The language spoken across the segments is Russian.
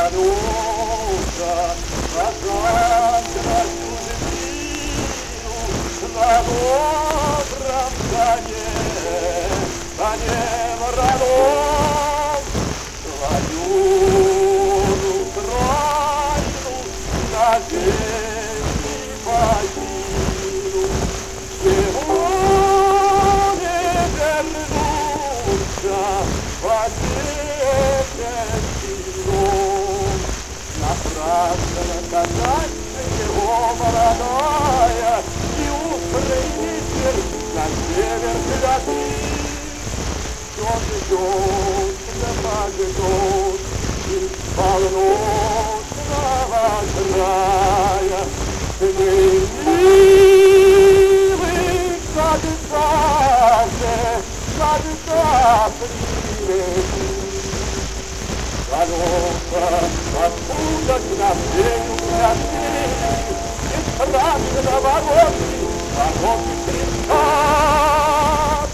радуга, назад на чужбину, на добром коне родом, свою Украину навеки покину. Сегодня вернуться отечеством. Напрасно наказание его молодая, и устроитель на север летит. Он идет, западет, и полночного края. Милый капитане, Колонка, откуда к нам день уходили, и страшно вороты кричат.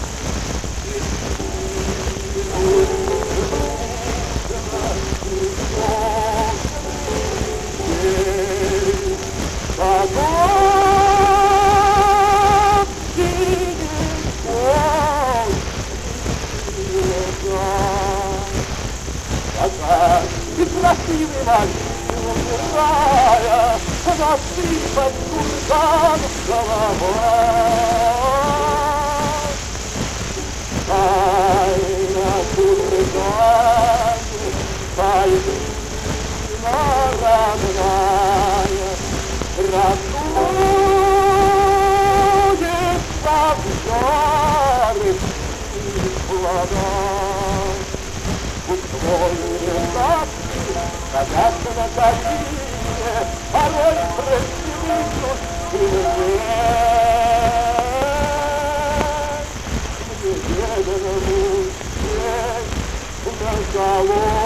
И красивый могила, насыпан курган голова. Тайна кургане, тайна родная, радует в жарых и плодах. Устроенные ставки садятся на колени, порой простивают и неведомому на голову.